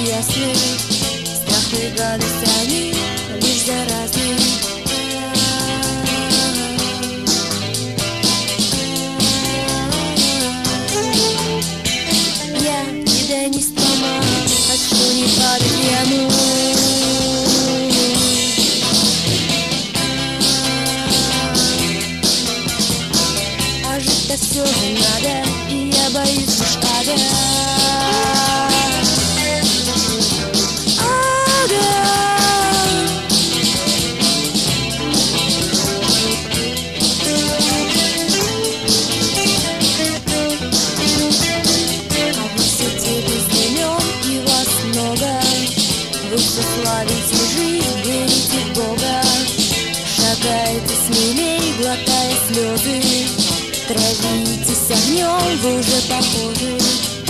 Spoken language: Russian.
ясны. Страх и гадость, они лишь заразны. Я пианист дома, хочу не падать в яму. А жить-то все же надо, и я боюсь лишь ада. Вы все славите жизнь, верите в Бога, шагаете смелей, глотая слезы, травитесь огнем, вы уже похожи